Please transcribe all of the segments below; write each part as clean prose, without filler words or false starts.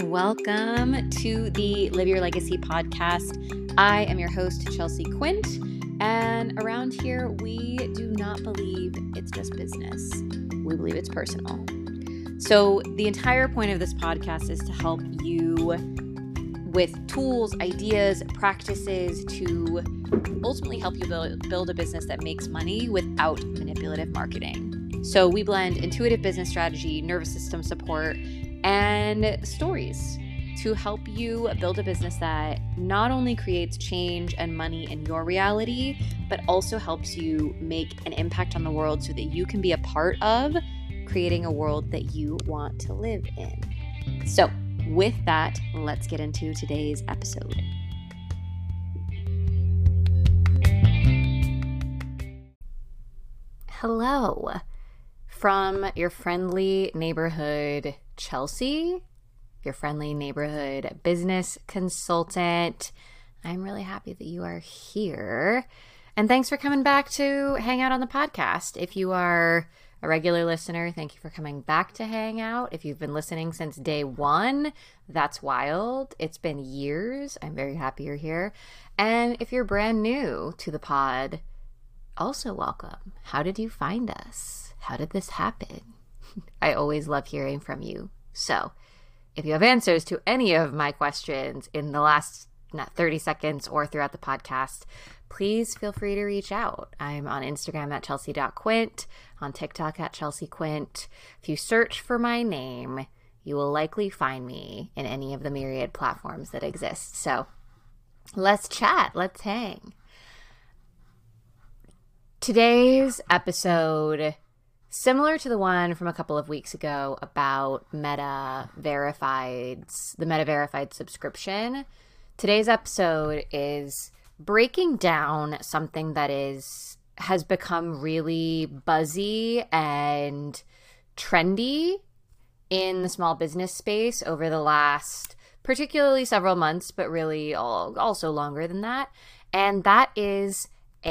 welcome to the Live Your Legacy podcast. I am your host, Chelsea Quint, and around here, we do not believe it's just business. We believe it's personal. So the entire point of this podcast is to help you with tools, ideas, practices to ultimately help you build a business that makes money without manipulative marketing. So we blend intuitive business strategy, nervous system support, and stories to help you build a business that not only creates change and money in your reality, but also helps you make an impact on the world so that you can be a part of creating a world that you want to live in. So with that, let's get into today's episode. Hello from your friendly neighborhood Chelsea, your friendly neighborhood business consultant. I'm really happy that you are here. And thanks for coming back to hang out on the podcast. If you are a regular listener, thank you for coming back to hang out. If you've been listening since day one, that's wild. It's been years. I'm very happy you're here. And if you're brand new to the pod, also welcome. How did you find us? How did this happen? I always love hearing from you. So if you have answers to any of my questions in the last 30 seconds or throughout the podcast, please feel free to reach out. I'm on Instagram at chelsea.quint, on TikTok at chelseaquint. If you search for my name, you will likely find me in any of the myriad platforms that exist. So let's chat. Let's hang. Today's episode, similar to the one from a couple of weeks ago about the Meta Verified subscription, today's episode is breaking down something that has become really buzzy and trendy in the small business space over the last particularly several months, but really also longer than that. And that is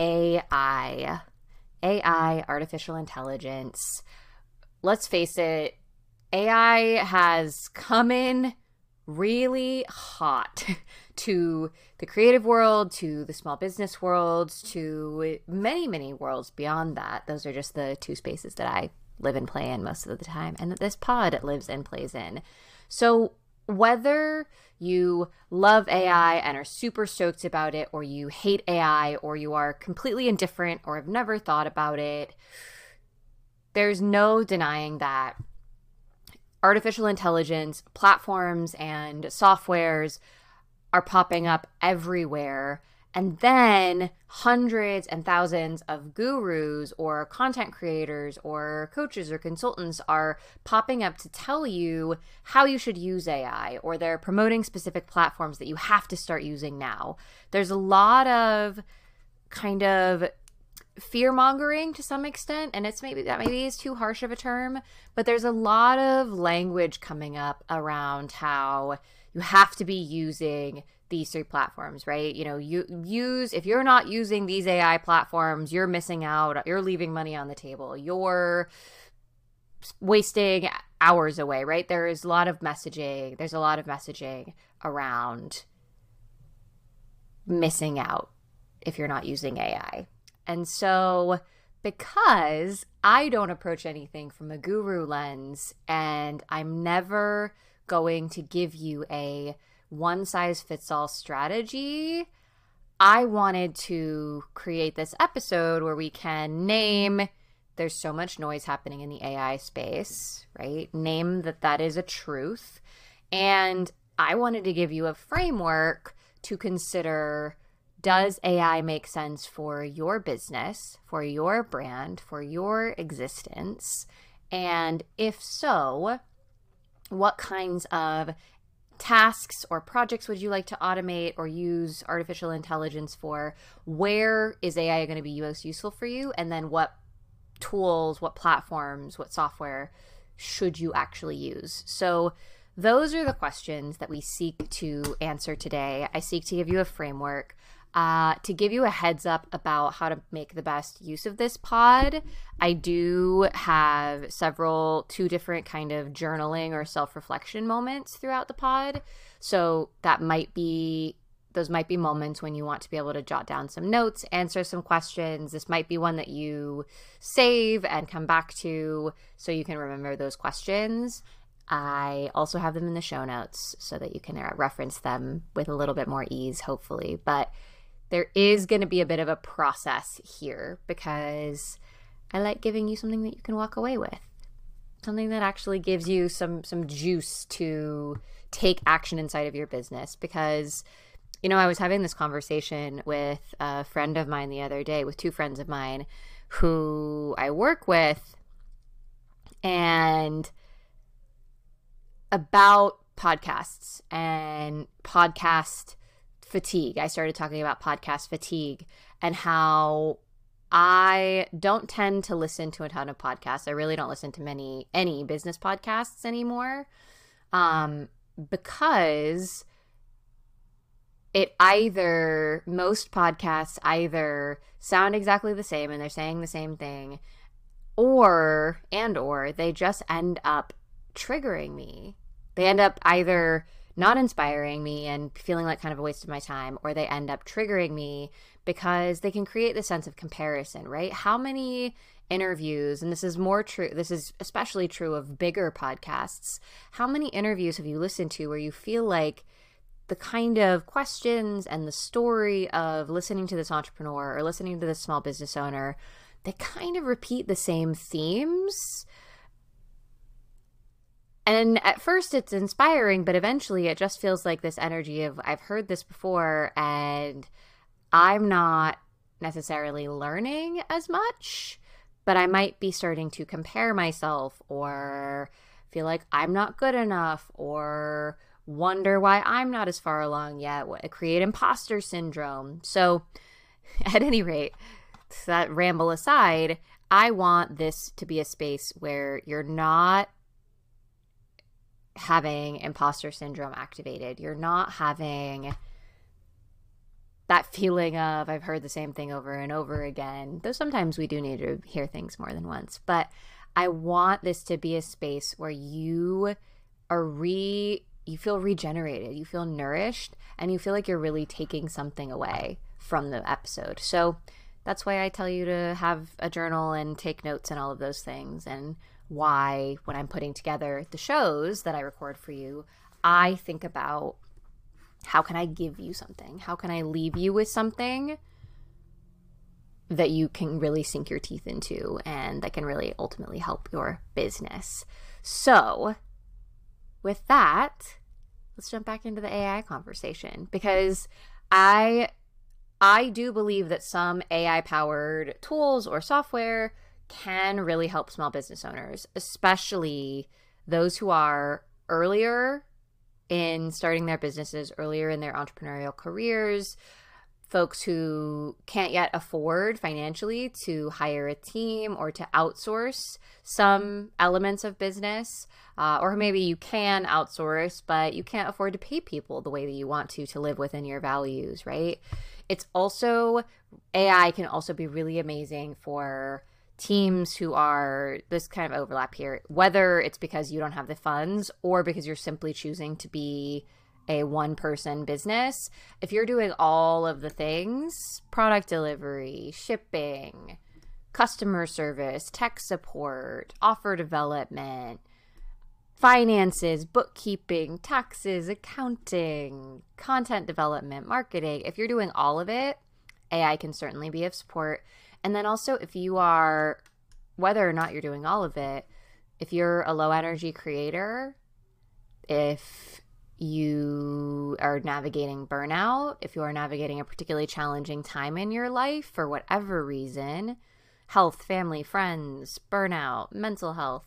AI, artificial intelligence. Let's face it, AI has come in really hot to the creative world, to the small business world, to many, many worlds beyond that. Those are just the two spaces that I live and play in most of the time, and that this pod lives and plays in. So whether you love AI and are super stoked about it, or you hate AI, or you are completely indifferent or have never thought about it, there's no denying that artificial intelligence platforms and softwares are popping up everywhere. And then hundreds and thousands of gurus or content creators or coaches or consultants are popping up to tell you how you should use AI, or they're promoting specific platforms that you have to start using now. There's a lot of kind of fear-mongering to some extent, and maybe is too harsh of a term, but there's a lot of language coming up around how you have to be using these three platforms, right? You know, if you're not using these AI platforms, you're missing out, you're leaving money on the table, you're wasting hours away, right? There's a lot of messaging around missing out if you're not using AI. And so because I don't approach anything from a guru lens, and I'm never going to give you a one-size-fits-all strategy, I wanted to create this episode where we can name, there's so much noise happening in the AI space, right? Name that is a truth. And I wanted to give you a framework to consider, does AI make sense for your business, for your brand, for your existence? And if so, what kinds of tasks or projects would you like to automate or use artificial intelligence for? Where is AI going to be most useful for you? And then what tools, what platforms, what software should you actually use? So those are the questions that we seek to answer today. I seek to give you a framework. To give you a heads up about how to make the best use of this pod, I do have two different kind of journaling or self-reflection moments throughout the pod. So those might be moments when you want to be able to jot down some notes, answer some questions. This might be one that you save and come back to so you can remember those questions. I also have them in the show notes so that you can reference them with a little bit more ease, hopefully. But there is going to be a bit of a process here because I like giving you something that you can walk away with, something that actually gives you some juice to take action inside of your business. Because, I was having this conversation with a friend of mine the other day, with two friends of mine who I work with, and about podcasts and podcast fatigue. I started talking about podcast fatigue and how I don't tend to listen to a ton of podcasts. I really don't listen to any business podcasts anymore, because most podcasts either sound exactly the same and they're saying the same thing, or they just end up triggering me. They end up either not inspiring me and feeling like kind of a waste of my time, or they end up triggering me because they can create this sense of comparison, right? How many interviews, and this is especially true of bigger podcasts, how many interviews have you listened to where you feel like the kind of questions and the story of listening to this entrepreneur or listening to this small business owner, they kind of repeat the same themes? And at first it's inspiring, but eventually it just feels like this energy of, I've heard this before and I'm not necessarily learning as much, but I might be starting to compare myself or feel like I'm not good enough or wonder why I'm not as far along yet, create imposter syndrome. So at any rate, that ramble aside, I want this to be a space where you're not having imposter syndrome activated. You're not having that feeling of, I've heard the same thing over and over again, though sometimes we do need to hear things more than once. But I want this to be a space where you feel regenerated, you feel nourished, and you feel like you're really taking something away from the episode. So that's why I tell you to have a journal and take notes and all of those things, and why when I'm putting together the shows that I record for you, I think about, how can I give you something? How can I leave you with something that you can really sink your teeth into and that can really ultimately help your business? So with that, let's jump back into the AI conversation, because I do believe that some AI-powered tools or software can really help small business owners, especially those who are earlier in starting their businesses, earlier in their entrepreneurial careers, folks who can't yet afford financially to hire a team or to outsource some elements of business, or maybe you can outsource, but you can't afford to pay people the way that you want to live within your values, right? AI can also be really amazing for teams who are, this kind of overlap here, whether it's because you don't have the funds or because you're simply choosing to be a one-person business. If you're doing all of the things, product delivery, shipping, customer service, tech support, offer development, finances, bookkeeping, taxes, accounting, content development, marketing, if you're doing all of it, AI can certainly be of support. And then also, if you are, whether or not you're doing all of it, if you're a low energy creator, if you are navigating burnout, if you are navigating a particularly challenging time in your life for whatever reason, health, family, friends, burnout, mental health,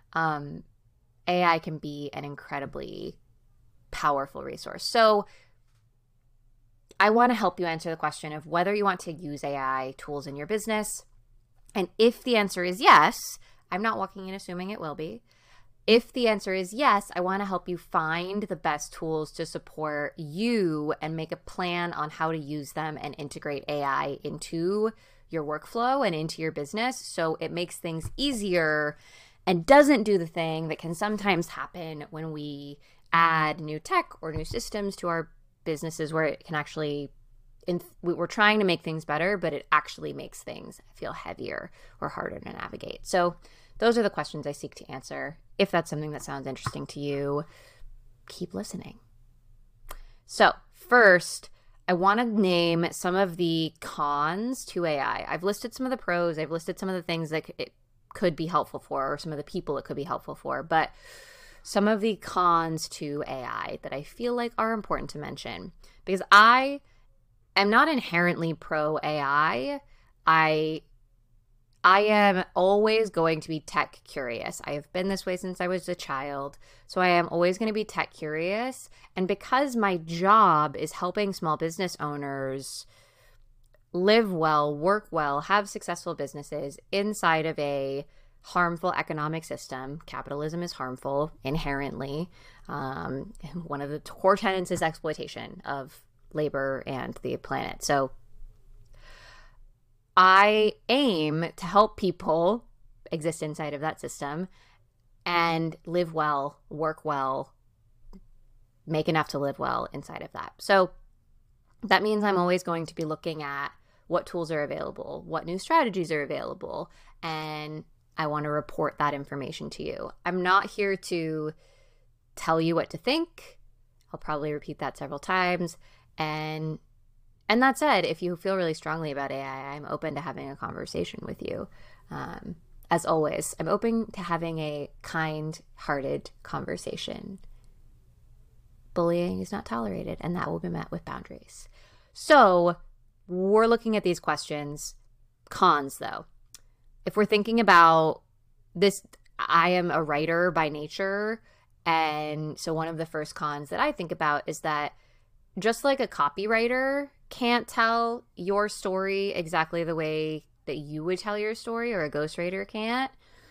AI can be an incredibly powerful resource. So I want to help you answer the question of whether you want to use AI tools in your business. And if the answer is yes, I'm not walking in assuming it will be, If the answer is yes, I want to help you find the best tools to support you and make a plan on how to use them and integrate AI into your workflow and into your business so it makes things easier and doesn't do the thing that can sometimes happen when we add new tech or new systems to our businesses where it can actually, we're trying to make things better, but it actually makes things feel heavier or harder to navigate. So those are the questions I seek to answer. If that's something that sounds interesting to you, keep listening. So first, I want to name some of the cons to AI. I've listed some of the pros. I've listed some of the things that it could be helpful for, or some of the people it could be helpful for. But some of the cons to AI that I feel like are important to mention, because I am not inherently pro AI. I am always going to be tech curious. I have been this way since I was a child. So I am always going to be tech curious. And because my job is helping small business owners live well, work well, have successful businesses inside of a harmful economic system, capitalism is harmful inherently. One of the core tenets is exploitation of labor and the planet. So I aim to help people exist inside of that system and live well, work well, make enough to live well inside of that. So that means I'm always going to be looking at what tools are available, what new strategies are available, and I want to report that information to you. I'm not here to tell you what to think. I'll probably repeat that several times. And that said, if you feel really strongly about AI, I'm open to having a conversation with you. As always, I'm open to having a kind-hearted conversation. Bullying is not tolerated, and that will be met with boundaries. So we're looking at these questions. Cons, though. If we're thinking about this, I am a writer by nature, and so one of the first cons that I think about is that just like a copywriter can't tell your story exactly the way that you would tell your story, or a ghostwriter can't,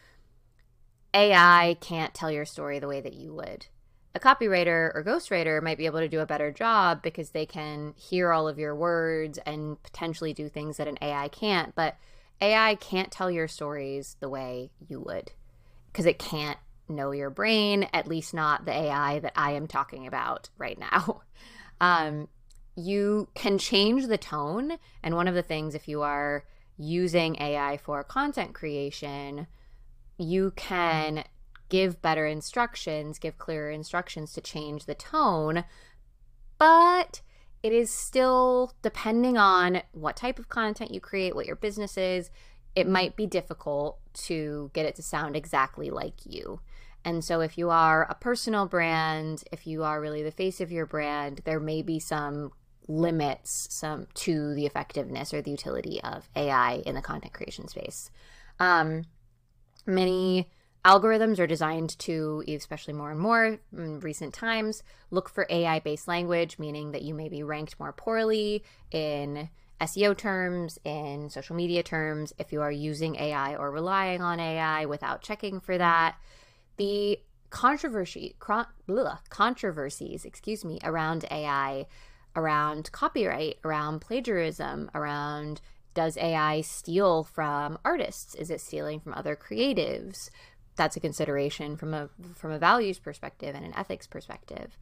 AI can't tell your story the way that you would. A copywriter or ghostwriter might be able to do a better job because they can hear all of your words and potentially do things that an AI can't, but AI can't tell your stories the way you would because it can't know your brain, at least not the AI that I am talking about right now. You can change the tone. And one of the things, if you are using AI for content creation, you can give better instructions, give clearer instructions to change the tone. But it is still, depending on what type of content you create, what your business is, it might be difficult to get it to sound exactly like you. And so if you are a personal brand, if you are really the face of your brand, there may be some limits to the effectiveness or the utility of AI in the content creation space. Many algorithms are designed to, especially more and more in recent times, look for AI-based language, meaning that you may be ranked more poorly in SEO terms, in social media terms, if you are using AI or relying on AI without checking for that. The controversies, around AI, around copyright, around plagiarism, around does AI steal from artists? Is it stealing from other creatives? That's a consideration from a values perspective and an ethics perspective.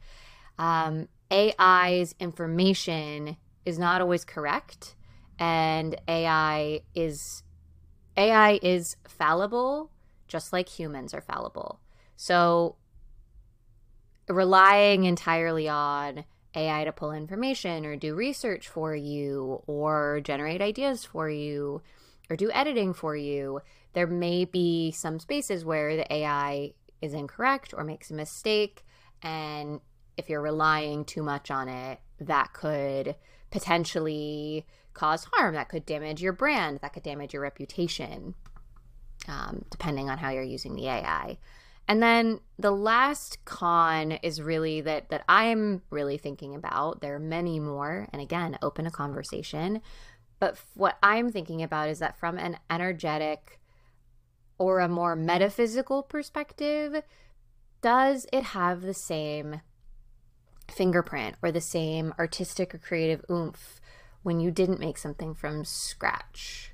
AI's information is not always correct, and AI is fallible, just like humans are fallible. So relying entirely on AI to pull information or do research for you or generate ideas for you or do editing for you, there may be some spaces where the AI is incorrect or makes a mistake. And if you're relying too much on it, that could potentially cause harm. That could damage your brand. That could damage your reputation, depending on how you're using the AI. And then the last con is really that I'm really thinking about. There are many more, and again, open a conversation. But what I'm thinking about is that from an energetic or a more metaphysical perspective, does it have the same fingerprint or the same artistic or creative oomph when you didn't make something from scratch?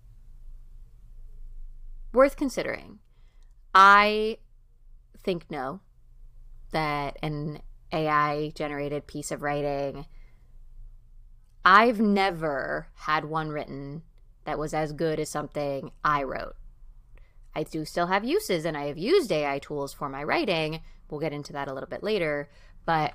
Worth considering. I think no, that an AI generated piece of writing, I've never had one written that was as good as something I wrote. I do still have uses, and I have used AI tools for my writing. We'll get into that a little bit later. But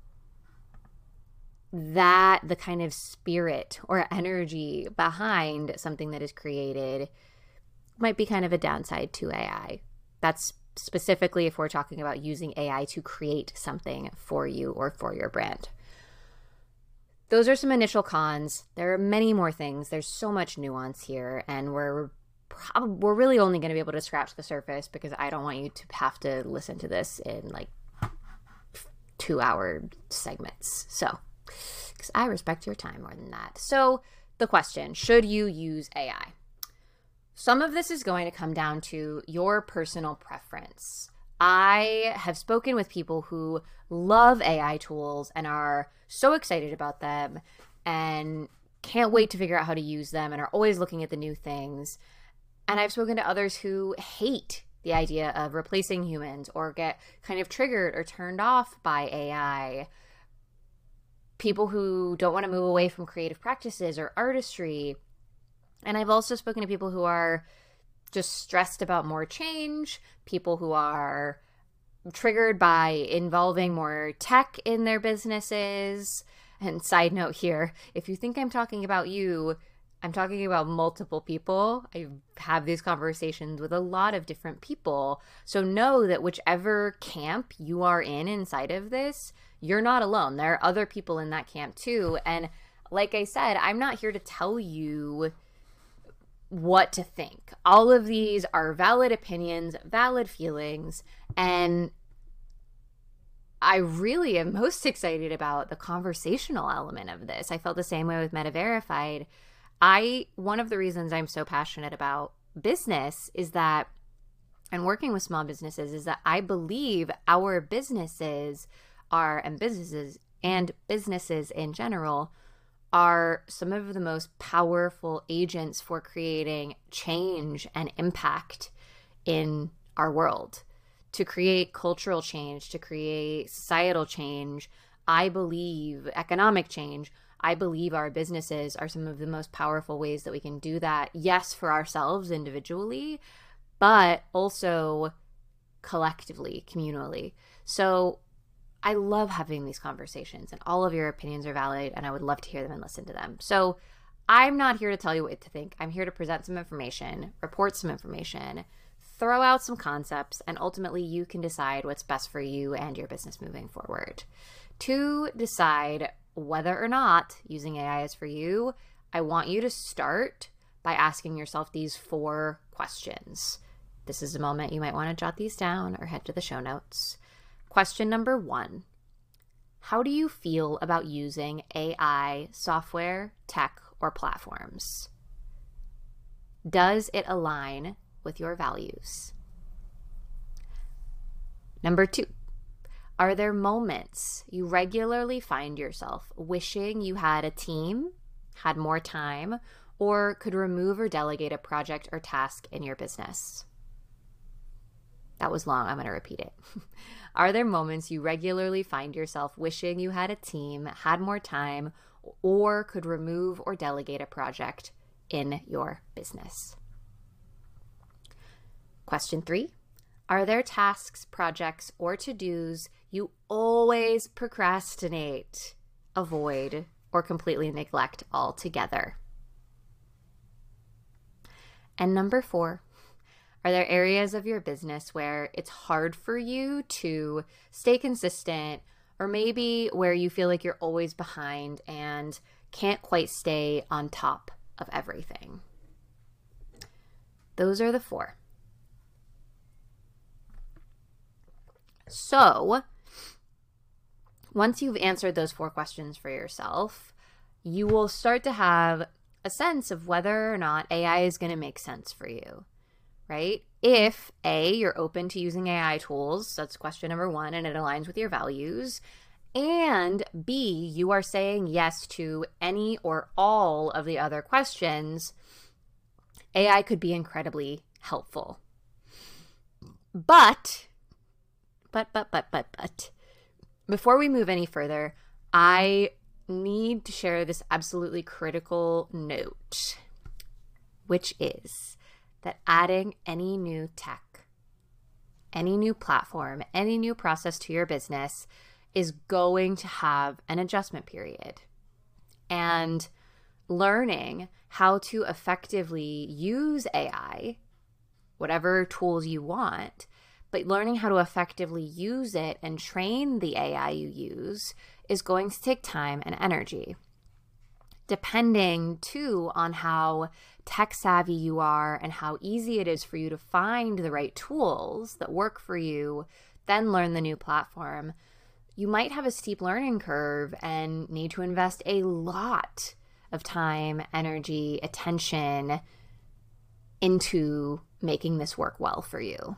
that, the kind of spirit or energy behind something that is created, might be kind of a downside to AI. That's specifically if we're talking about using AI to create something for you or for your brand. Those are some initial cons. There are many more things. There's so much nuance here, and we're really only going to be able to scratch the surface, because I don't want you to have to listen to this in like 2-hour segments. So, because I respect your time more than that. So the question, should you use AI? Some of this is going to come down to your personal preference. I have spoken with people who love AI tools and are so excited about them and can't wait to figure out how to use them and are always looking at the new things. And I've spoken to others who hate the idea of replacing humans or get kind of triggered or turned off by AI. People who don't want to move away from creative practices or artistry. And I've also spoken to people who are just stressed about more change, people who are triggered by involving more tech in their businesses. And side note here, if you think I'm talking about you, I'm talking about multiple people. I have these conversations with a lot of different people. So know that whichever camp you are in inside of this, you're not alone. There are other people in that camp too. And like I said, I'm not here to tell you what to think. All of these are valid opinions, valid feelings, and I really am most excited about the conversational element of this. I felt the same way with Meta Verified. One of the reasons I'm so passionate about business is that, and working with small businesses, is that I believe our businesses and businesses in general are some of the most powerful agents for creating change and impact in our world. To create cultural change, to create societal change, I believe economic change, I believe our businesses are some of the most powerful ways that we can do that. Yes, for ourselves individually, but also collectively, communally. So I love having these conversations, and all of your opinions are valid, and I would love to hear them and listen to them. So I'm not here to tell you what to think. I'm here to present some information, report some information, throw out some concepts, and ultimately you can decide what's best for you and your business moving forward. To decide whether or not using AI is for you, I want you to start by asking yourself these 4 questions. This is a moment you might want to jot these down or head to the show notes. Question number 1, how do you feel about using AI software, tech, or platforms? Does it align with your values? Number 2, are there moments you regularly find yourself wishing you had a team, had more time, or could remove or delegate a project or task in your business? That was long. I'm going to repeat it. Are there moments you regularly find yourself wishing you had a team, had more time, or could remove or delegate a project in your business? Question 3, are there tasks, projects, or to-dos you always procrastinate, avoid, or completely neglect altogether? And number 4, are there areas of your business where it's hard for you to stay consistent, or maybe where you feel like you're always behind and can't quite stay on top of everything? Those are the 4. So once you've answered those 4 questions for yourself, you will start to have a sense of whether or not AI is going to make sense for you, right? if A, you're open to using AI tools, that's question number one, and it aligns with your values, and B, you are saying yes to any or all of the other questions, AI could be incredibly helpful. But, before we move any further, I need to share this absolutely critical note, which is that adding any new tech, any new platform, any new process to your business is going to have an adjustment period. And learning how to effectively use AI, whatever tools you want, but learning how to effectively use it and train the AI you use is going to take time and energy. Depending, too, on how tech savvy you are and how easy it is for you to find the right tools that work for you, then learn the new platform, you might have a steep learning curve and need to invest a lot of time, energy, attention into making this work well for you.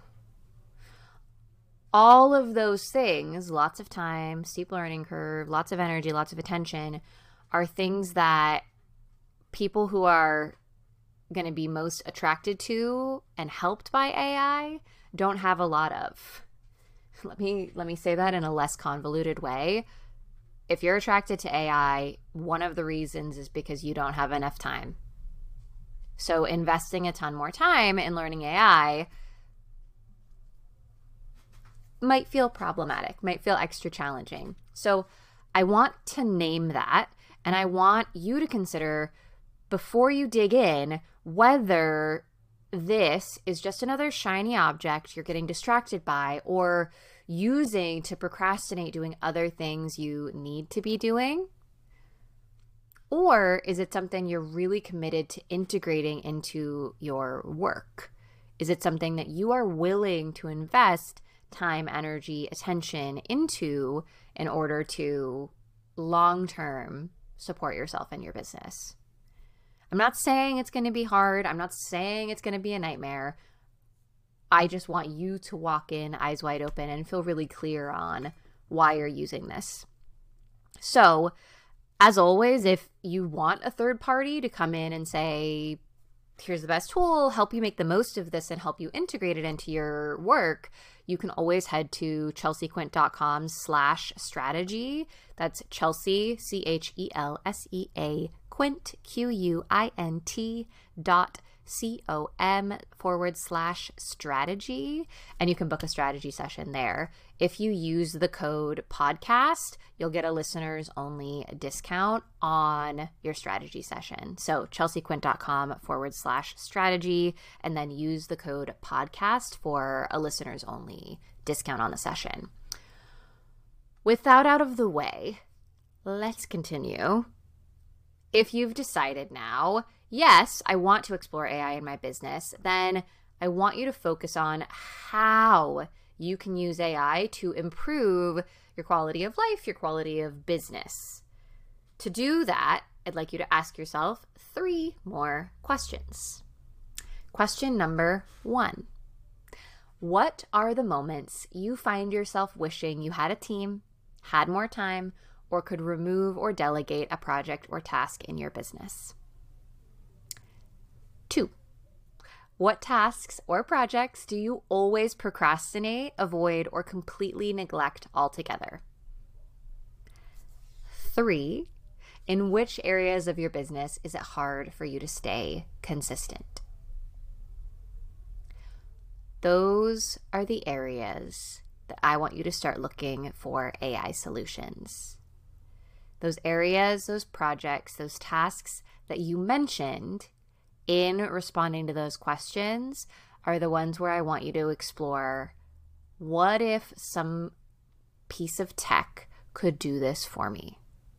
All of those things, lots of time, steep learning curve, lots of energy, lots of attention, are things that people who are going to be most attracted to and helped by AI don't have a lot of. Let me say that in a less convoluted way. If you're attracted to AI, one of the reasons is because you don't have enough time. So investing a ton more time in learning AI might feel problematic, might feel extra challenging. So I want to name that, and I want you to consider, before you dig in, whether this is just another shiny object you're getting distracted by or using to procrastinate doing other things you need to be doing. Or is it something you're really committed to integrating into your work? Is it something that you are willing to invest time, energy, attention into in order to long-term support yourself and your business? I'm not saying it's going to be hard. I'm not saying it's going to be a nightmare. I just want you to walk in eyes wide open and feel really clear on why you're using this. So, as always, if you want a third party to come in and say, here's the best tool, help you make the most of this and help you integrate it into your work, you can always head to chelseaquint.com/strategy. That's Chelsea, CHELSEA, Quint, QUINT.com/strategy, and you can book a strategy session there. If you use the code podcast, you'll get a listeners only discount on your strategy session. So chelseaquint.com/strategy, and then use the code podcast for a listeners only discount on the session. With that out of the way, let's continue. If you've decided now, yes, I want to explore AI in my business, then I want you to focus on how you can use AI to improve your quality of life, your quality of business. To do that, I'd like you to ask yourself 3 more questions. Question number 1. What are the moments you find yourself wishing you had a team, had more time, or could remove or delegate a project or task in your business? 2. What tasks or projects do you always procrastinate, avoid, or completely neglect altogether? 3. In which areas of your business is it hard for you to stay consistent? Those are the areas that I want you to start looking for AI solutions. Those areas, those projects, those tasks that you mentioned in responding to those questions are the ones where I want you to explore, what if some piece of tech could do this for me?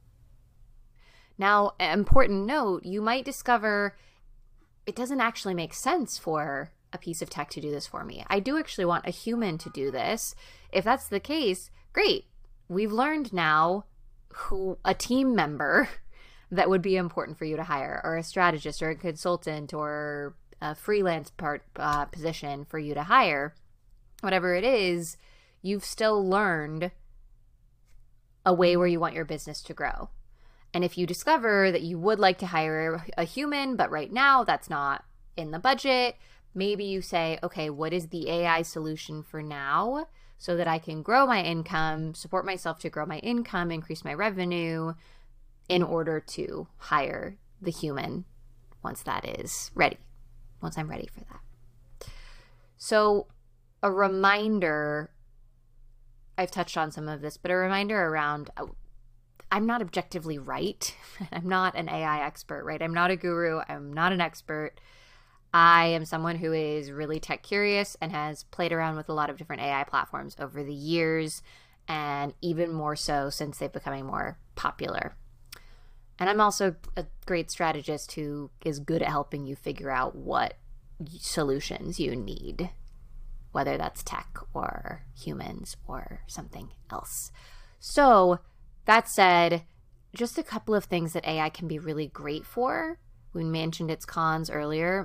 Now, an important note, you might discover it doesn't actually make sense for a piece of tech to do this for me. I do actually want a human to do this. If that's the case, great. We've learned now who a team member that would be important for you to hire, or a strategist or a consultant or a freelance position for you to hire, whatever it is, you've still learned a way where you want your business to grow. And if you discover that you would like to hire a human, but right now that's not in the budget, maybe you say, okay, what is the AI solution for now so that I can grow my income, support myself to grow my income, increase my revenue in order to hire the human once that is ready, once I'm ready for that. So a reminder, I've touched on some of this, but a reminder around, I'm not objectively right. I'm not an AI expert, right? I'm not a guru. I'm not an expert. I am someone who is really tech curious and has played around with a lot of different AI platforms over the years, and even more so since they're becoming more popular. And I'm also a great strategist who is good at helping you figure out what solutions you need, whether that's tech or humans or something else. So that said, just a couple of things that AI can be really great for. We mentioned its cons earlier.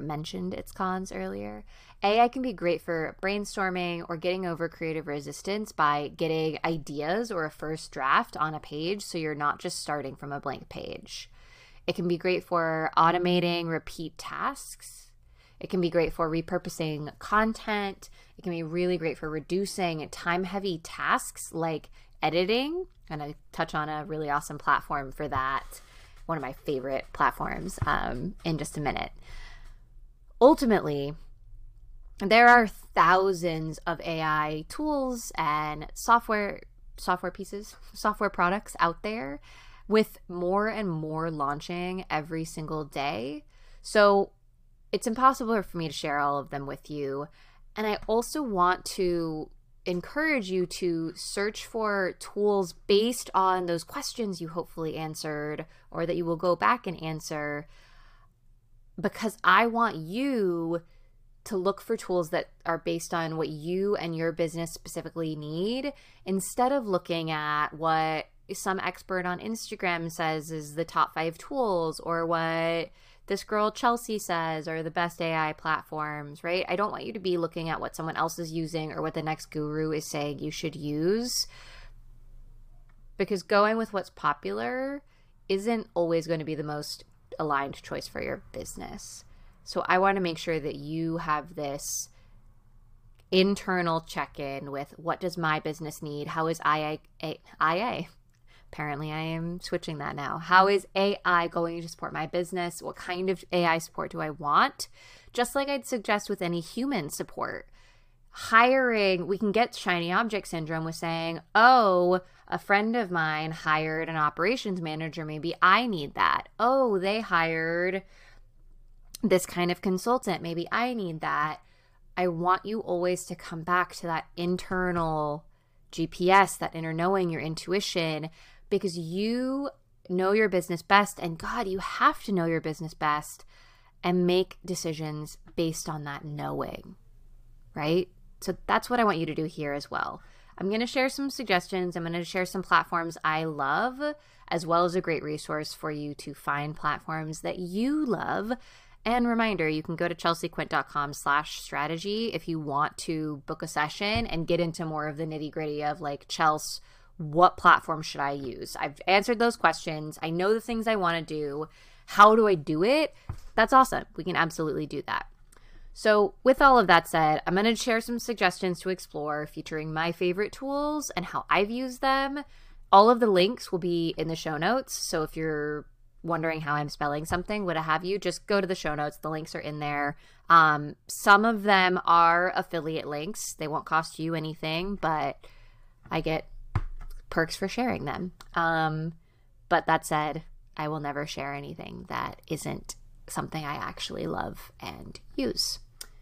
AI can be great for brainstorming or getting over creative resistance by getting ideas or a first draft on a page so you're not just starting from a blank page. It can be great for automating repeat tasks. It can be great for repurposing content. It can be really great for reducing time-heavy tasks like editing. And I touch on a really awesome platform for that, one of my favorite platforms, in just a minute. Ultimately, there are thousands of AI tools and software products out there, with more and more launching every single day. So it's impossible for me to share all of them with you. And I also want to encourage you to search for tools based on those questions you hopefully answered or that you will go back and answer, because I want you to look for tools that are based on what you and your business specifically need, instead of looking at what some expert on Instagram says is the top 5 tools, or what this girl Chelsea says are the best AI platforms, right? I don't want you to be looking at what someone else is using or what the next guru is saying you should use, because going with what's popular isn't always going to be the most aligned choice for your business. So I want to make sure that you have this internal check-in with, what does my business need? How is IA? Apparently I am switching that now. How is AI going to support my business? What kind of AI support do I want? Just like I'd suggest with any human support. Hiring, we can get shiny object syndrome with saying, oh, a friend of mine hired an operations manager. Maybe I need that. Oh, they hired this kind of consultant. Maybe I need that. I want you always to come back to that internal GPS, that inner knowing, your intuition, because you know your business best, and God, you have to know your business best and make decisions based on that knowing, right? So that's what I want you to do here as well. I'm going to share some suggestions. I'm going to share some platforms I love, as well as a great resource for you to find platforms that you love. And reminder, you can go to chelseaquint.com/strategy if you want to book a session and get into more of the nitty gritty of like, Chelsea, what platform should I use? I've answered those questions. I know the things I want to do. How do I do it? That's awesome. We can absolutely do that. So with all of that said, I'm going to share some suggestions to explore featuring my favorite tools and how I've used them. All of the links will be in the show notes. So if you're wondering how I'm spelling something, what have you, just go to the show notes. The links are in there. Some of them are affiliate links. They won't cost you anything, but I get perks for sharing them. But that said, I will never share anything that isn't something I actually love and use.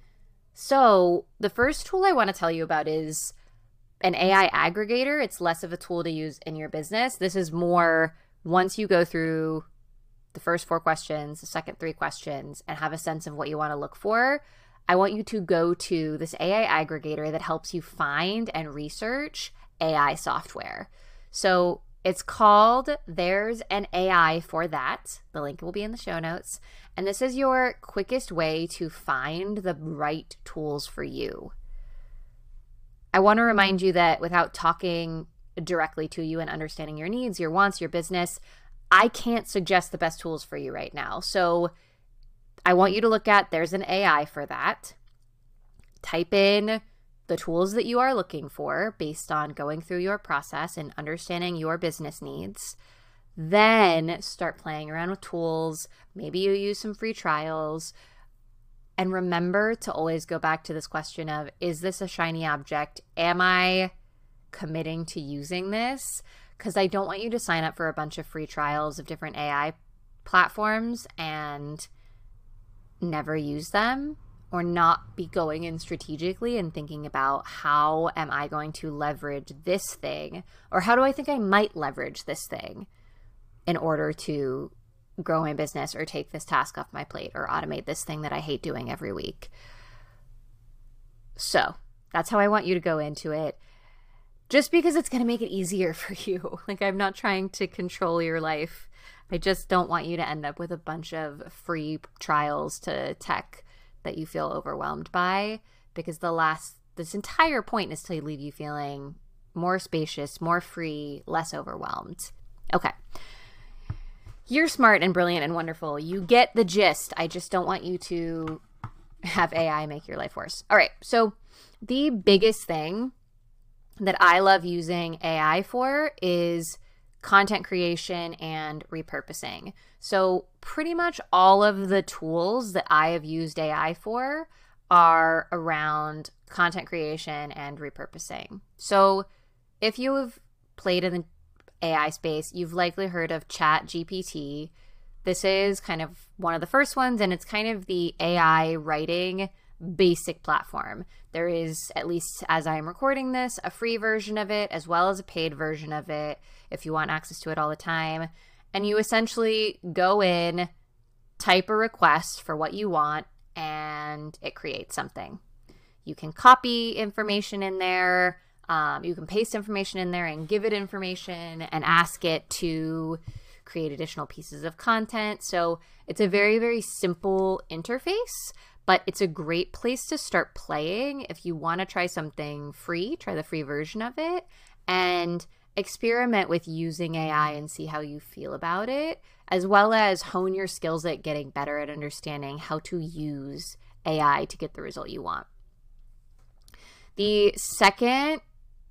So the first tool I want to tell you about is an AI aggregator. It's less of a tool to use in your business. This is more, once you go through the first 4 questions, the second 3 questions, and have a sense of what you want to look for, I want you to go to this AI aggregator that helps you find and research AI software. So It's called There's an AI for That. The link will be in the show notes. And this is your quickest way to find the right tools for you. I want to remind you that without talking directly to you and understanding your needs, your wants, your business, I can't suggest the best tools for you right now. So I want you to look at There's an AI for That. Type in the tools that you are looking for based on going through your process and understanding your business needs. Then start playing around with tools. Maybe you use some free trials. And remember to always go back to this question of, is this a shiny object? Am I committing to using this? Because I don't want you to sign up for a bunch of free trials of different AI platforms and never use them, or not be going in strategically and thinking about, how am I going to leverage this thing, or how do I think I might leverage this thing in order to grow my business or take this task off my plate or automate this thing that I hate doing every week. So that's how I want you to go into it, just because it's going to make it easier for you. Like, I'm not trying to control your life. I just don't want you to end up with a bunch of free trials to tech that you feel overwhelmed by, because this entire point is to leave you feeling more spacious, more free, less overwhelmed. Okay. You're smart and brilliant and wonderful. You get the gist. I just don't want you to have AI make your life worse. All right. So the biggest thing that I love using AI for is content creation and repurposing. So pretty much all of the tools that I have used AI for are around content creation and repurposing. So if you have played in the AI space, you've likely heard of ChatGPT. This is kind of one of the first ones, and it's kind of the AI writing basic platform. There is, at least as I am recording this, a free version of it as well as a paid version of it if you want access to it all the time. And you essentially go in, type a request for what you want, and it creates something. You can copy information in there. You can paste information in there and give it information and ask it to create additional pieces of content. So it's a very, very simple interface, but it's a great place to start playing. If you want to try something free, try the free version of it and experiment with using AI and see how you feel about it, as well as hone your skills at getting better at understanding how to use AI to get the result you want. The second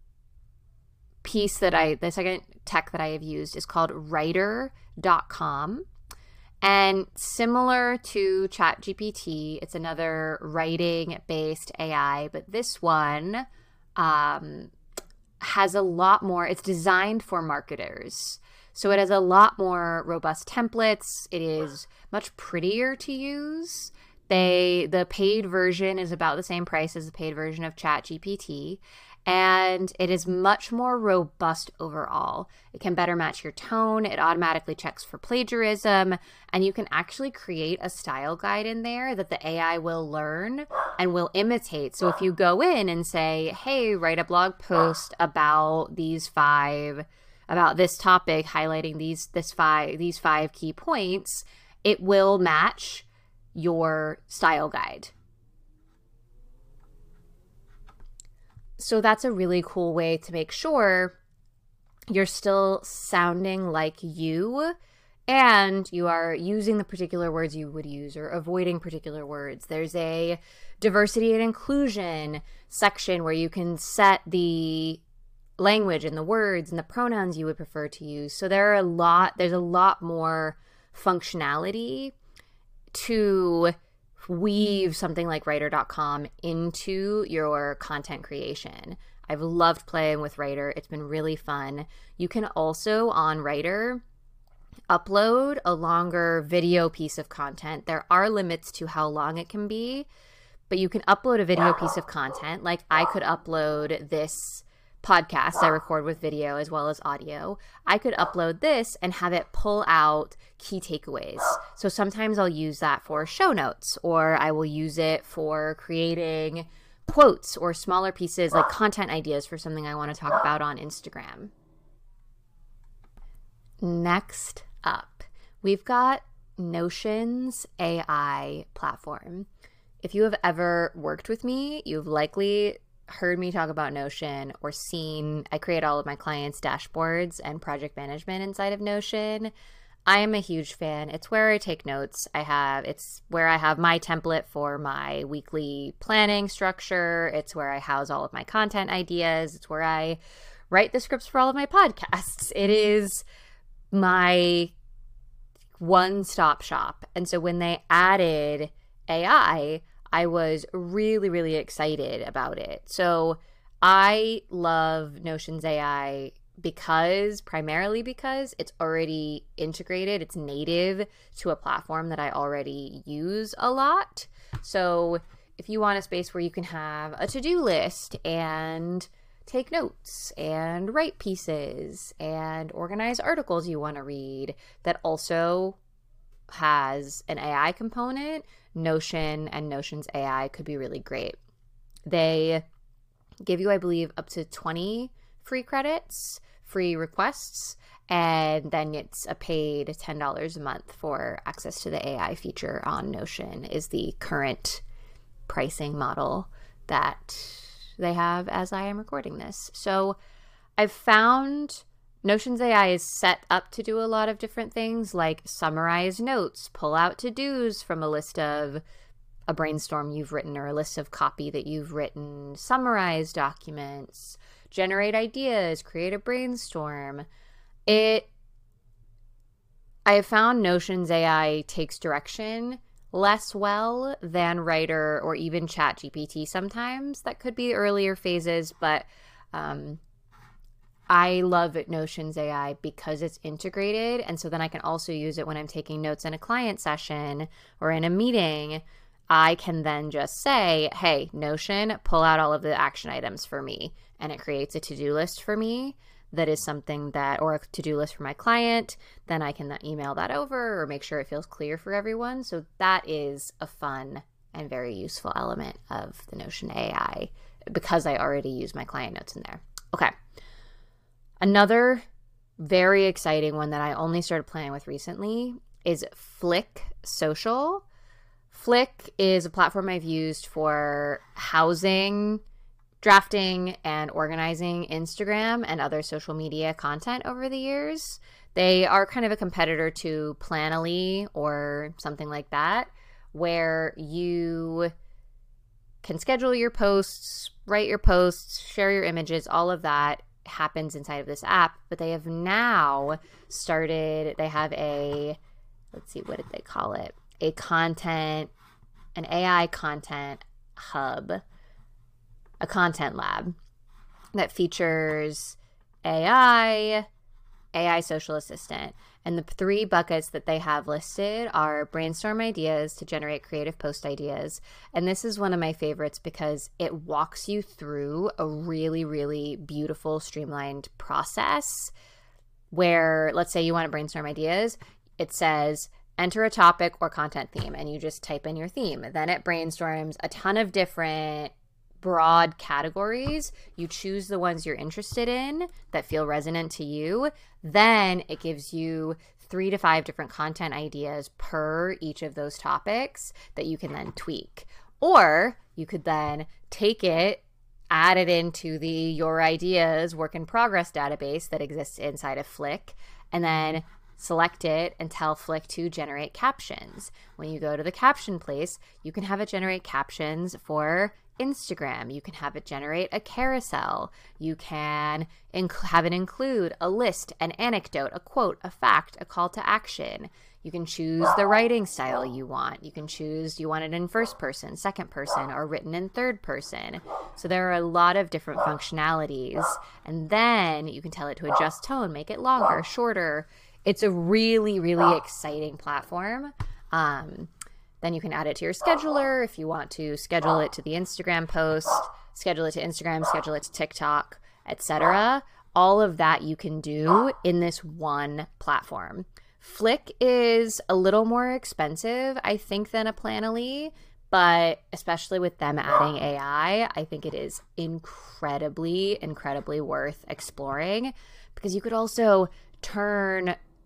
tech that I have used is called Writer.com. And similar to ChatGPT, it's another writing-based AI, but this one has a lot more. It's designed for marketers. So it has a lot more robust templates. It is much prettier to use. The paid version is about the same price as the paid version of ChatGPT. And it is much more robust overall. It can better match your tone. It automatically checks for plagiarism. And you can actually create a style guide in there that the AI will learn and will imitate. So if you go in and say, hey, write a blog post about this topic, highlighting these five key points, it will match your style guide. So that's a really cool way to make sure you're still sounding like you and you are using the particular words you would use or avoiding particular words. There's a diversity and inclusion section where you can set the language and the words and the pronouns you would prefer to use. So there's a lot more functionality to weave something like Writer.com into your content creation. I've loved playing with Writer. It's been really fun. You can also, on Writer, upload a longer video piece of content. There are limits to how long it can be, but you can upload a video piece of content. Like I could upload this podcast I record with video as well as audio. I could upload this and have it pull out key takeaways. So sometimes I'll use that for show notes, or I will use it for creating quotes or smaller pieces like content ideas for something I want to talk about on Instagram. Next up, we've got Notion's AI platform. If you have ever worked with me, you've likely heard me talk about Notion or seen I create all of my clients' dashboards and project management inside of Notion. I am a huge fan. It's where I take notes. It's where I have my template for my weekly planning structure. It's where I house all of my content ideas. It's where I write the scripts for all of my podcasts. It is my one-stop shop. And so when they added AI, I was really, really excited about it. So I love Notion's AI primarily because it's already integrated. It's native to a platform that I already use a lot. So if you want a space where you can have a to-do list and take notes and write pieces and organize articles you want to read that also has an AI component, Notion and Notion's AI could be really great. They give you, I believe, up to 20 free credits, free requests, and then it's a paid $10 a month for access to the AI feature on Notion is the current pricing model that they have as I am recording this. So I've found Notion's AI is set up to do a lot of different things like summarize notes, pull out to-dos from a list of a brainstorm you've written or a list of copy that you've written, summarize documents, generate ideas, create a brainstorm. I have found Notion's AI takes direction less well than Writer or even ChatGPT sometimes. That could be earlier phases, but I love Notion's AI because it's integrated, and so then I can also use it when I'm taking notes in a client session or in a meeting. I can then just say, hey, Notion, pull out all of the action items for me, and it creates a to-do list for me that is something that, or a to-do list for my client, then I can email that over or make sure it feels clear for everyone. So that is a fun and very useful element of the Notion AI because I already use my client notes in there. Okay. Another very exciting one that I only started playing with recently is Flick Social. Flick is a platform I've used for housing, drafting, and organizing Instagram and other social media content over the years. They are kind of a competitor to Planoly or something like that, where you can schedule your posts, write your posts, share your images, all of that happens inside of this app. But they have now started, they have let's see, what did they call it? An AI content hub, a content lab that features AI social assistant. And the 3 buckets that they have listed are brainstorm ideas to generate creative post ideas. And this is one of my favorites because it walks you through a really, really beautiful, streamlined process where, let's say you want to brainstorm ideas. It says, enter a topic or content theme, and you just type in your theme. Then it brainstorms a ton of different broad categories. You choose the ones you're interested in that feel resonant to you. Then it gives you 3 to 5 different content ideas per each of those topics that you can then tweak. Or you could then take it, add it into the Your Ideas work in progress database that exists inside of Flick, and then select it and tell Flick to generate captions. When you go to the caption place, you can have it generate captions for Instagram. You can have it generate a carousel. You can have it include a list, an anecdote, a quote, a fact, a call to action. You can choose the writing style you want. You can choose, you want it in first person, second person, or written in third person. So there are a lot of different functionalities. And then you can tell it to adjust tone, make it longer, shorter. It's a really, really exciting platform. Then you can add it to your scheduler if you want to schedule it to the Instagram post, schedule it to Instagram, schedule it to TikTok, etc. All of that you can do in this one platform. Flick is a little more expensive, I think, than a Planoly, but especially with them adding AI, I think it is incredibly, incredibly worth exploring because you could also turn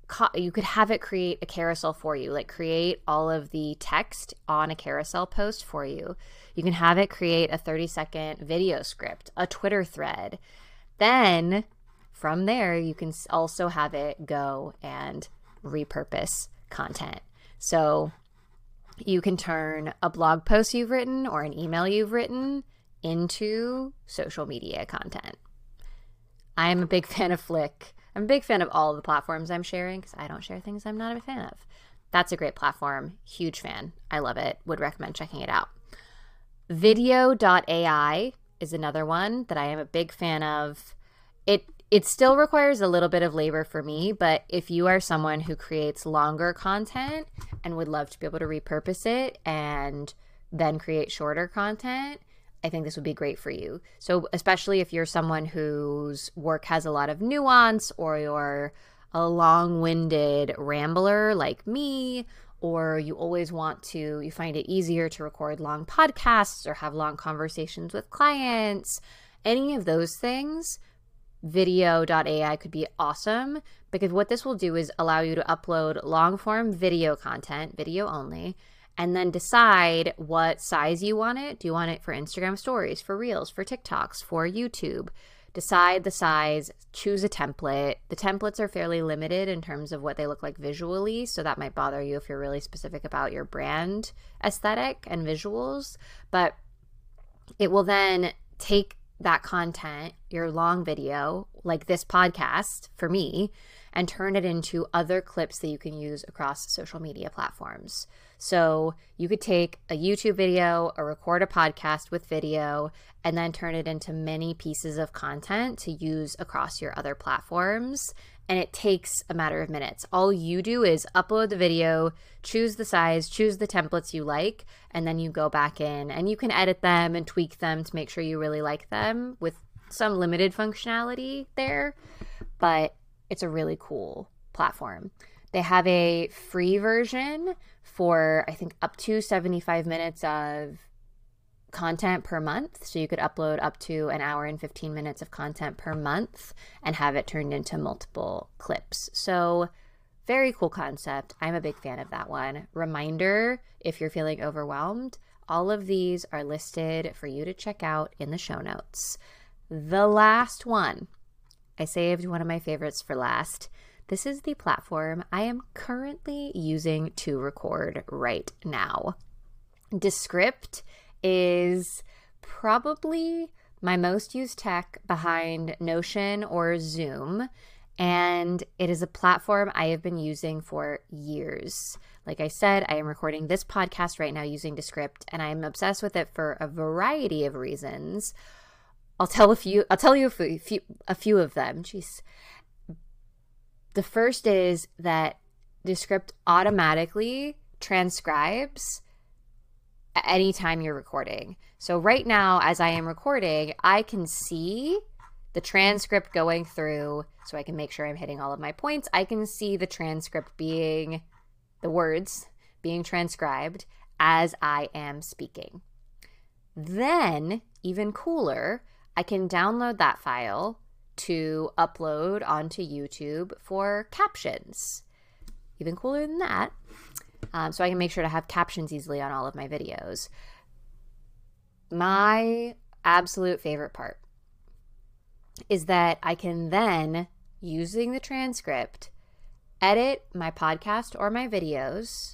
you could have it create a carousel for you, like create all of the text on a carousel post for you. You can have it create a 30-second video script, a Twitter thread. Then from there, you can also have it go and repurpose content. So you can turn a blog post you've written or an email you've written into social media content. I am a big fan of Flick. I'm a big fan of all of the platforms I'm sharing because I don't share things I'm not a fan of. That's a great platform. Huge fan. I love it. Would recommend checking it out. Video.ai is another one that I am a big fan of. It still requires a little bit of labor for me, but if you are someone who creates longer content and would love to be able to repurpose it and then create shorter content, I think this would be great for you. So especially if you're someone whose work has a lot of nuance, or you're a long-winded rambler like me, or you always you find it easier to record long podcasts or have long conversations with clients, any of those things, Video.ai could be awesome, because what this will do is allow you to upload long-form video content, video only, and then decide what size you want it. Do you want it for Instagram stories, for Reels, for TikToks, for YouTube? Decide the size, choose a template. The templates are fairly limited in terms of what they look like visually, so that might bother you if you're really specific about your brand aesthetic and visuals. But it will then take that content, your long video, like this podcast for me, and turn it into other clips that you can use across social media platforms. So you could take a YouTube video or record a podcast with video and then turn it into many pieces of content to use across your other platforms. And it takes a matter of minutes. All you do is upload the video, choose the size, choose the templates you like, and then you go back in and you can edit them and tweak them to make sure you really like them with some limited functionality there. But it's a really cool platform. They have a free version for, I think, up to 75 minutes of content per month. So you could upload up to an hour and 15 minutes of content per month and have it turned into multiple clips. So very cool concept. I'm a big fan of that one. Reminder, if you're feeling overwhelmed, all of these are listed for you to check out in the show notes. The last one, I saved one of my favorites for last. This is the platform I am currently using to record right now. Descript is probably my most used tech behind Notion or Zoom, and it is a platform I have been using for years. Like I said, I am recording this podcast right now using Descript, and I am obsessed with it for a variety of reasons. I'll tell you a few of them. Jeez. The first is that Descript automatically transcribes anytime you're recording. So right now, as I am recording, I can see the transcript going through, so I can make sure I'm hitting all of my points. I can see the transcript being, the words being transcribed as I am speaking. Then, even cooler, I can download that file to upload onto YouTube for captions. Even cooler than that. So I can make sure to have captions easily on all of my videos. My absolute favorite part is that I can then, using the transcript, edit my podcast or my videos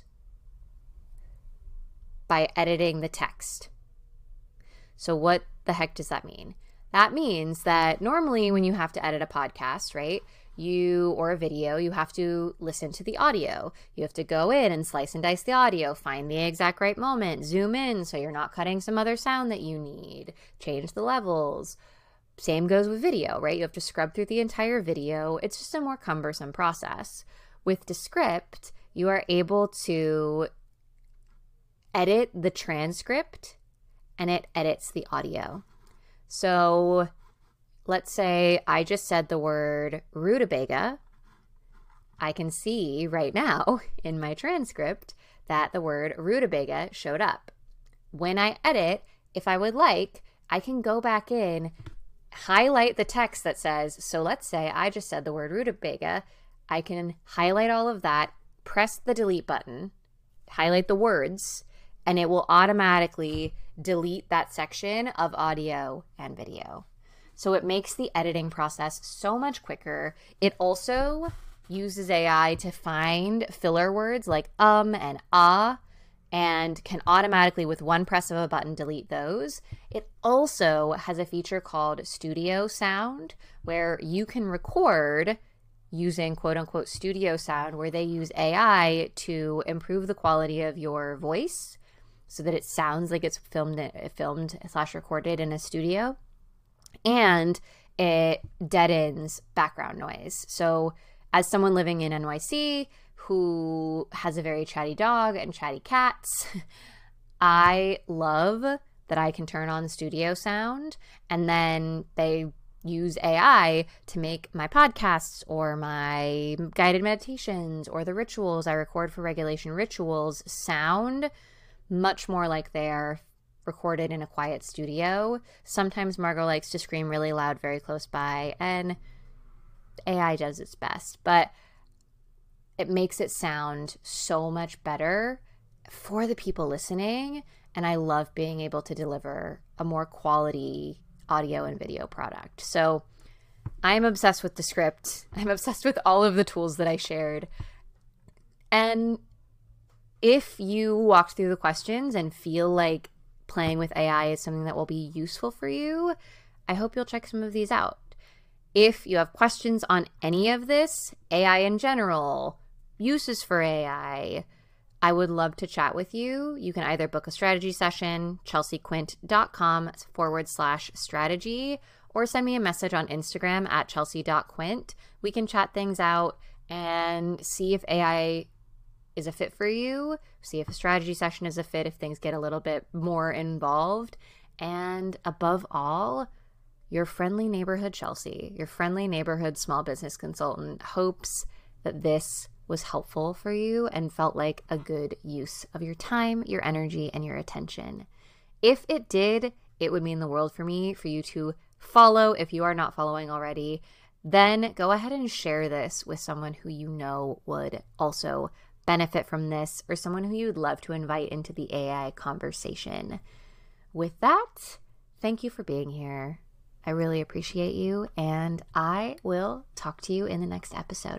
by editing the text. So what the heck does that mean? That means that normally when you have to edit a podcast, right, or a video, you have to listen to the audio. You have to go in and slice and dice the audio, find the exact right moment, zoom in so you're not cutting some other sound that you need, change the levels. Same goes with video, right? You have to scrub through the entire video. It's just a more cumbersome process. With Descript, you are able to edit the transcript and it edits the audio. So let's say I just said the word rutabaga. I can see right now in my transcript that the word rutabaga showed up. When I edit, if I would like, I can go back in, highlight the text that says, so let's say I just said the word rutabaga. I can highlight all of that, press the delete button, highlight the words, and it will automatically delete that section of audio and video. So it makes the editing process so much quicker. It also uses AI to find filler words like and ah, and can automatically, with one press of a button, delete those. It also has a feature called Studio Sound, where you can record using quote unquote studio sound, where they use AI to improve the quality of your voice so that it sounds like it's filmed/recorded in a studio, and it deadens background noise. So as someone living in NYC who has a very chatty dog and chatty cats, I love that I can turn on studio sound, and then they use AI to make my podcasts or my guided meditations or the rituals I record for Regulation Rituals sound much more like they're recorded in a quiet studio. Sometimes Margot likes to scream really loud very close by, and AI does its best, but it makes it sound so much better for the people listening, and I love being able to deliver a more quality audio and video product. So I'm obsessed with the script. I'm obsessed with all of the tools that I shared. And if you walked through the questions and feel like playing with AI is something that will be useful for you, I hope you'll check some of these out. If you have questions on any of this, AI in general, uses for AI, I would love to chat with you. You can either book a strategy session, chelseaquint.com/strategy, or send me a message on Instagram at chelsea.quint. We can chat things out and see if AI is a fit for you, see if a strategy session is a fit, if things get a little bit more involved. And above all, your friendly neighborhood Chelsea, your friendly neighborhood small business consultant, hopes that this was helpful for you and felt like a good use of your time, your energy, and your attention. If it did, it would mean the world for me for you to follow if you are not following already. Then go ahead and share this with someone who you know would also benefit from this, or someone who you would love to invite into the AI conversation. With that, thank you for being here. I really appreciate you, and I will talk to you in the next episode.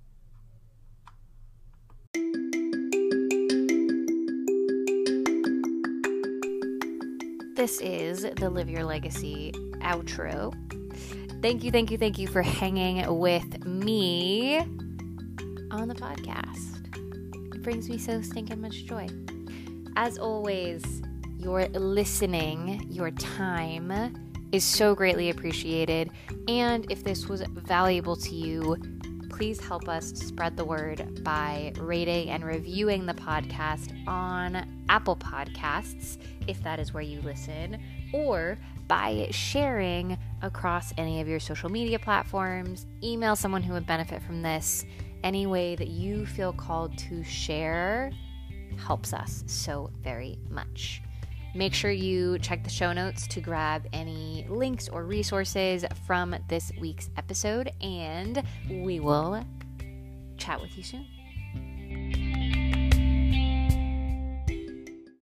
This is the Live Your Legacy outro. Thank you for hanging with me on the podcast. It brings me so stinking much joy. As always, your listening, your time is so greatly appreciated. And if this was valuable to you, please help us spread the word by rating and reviewing the podcast on Apple Podcasts, if that is where you listen, or by sharing across any of your social media platforms. Email someone who would benefit from this. Any way that you feel called to share helps us so very much. Make sure you check the show notes to grab any links or resources from this week's episode, and we will chat with you soon.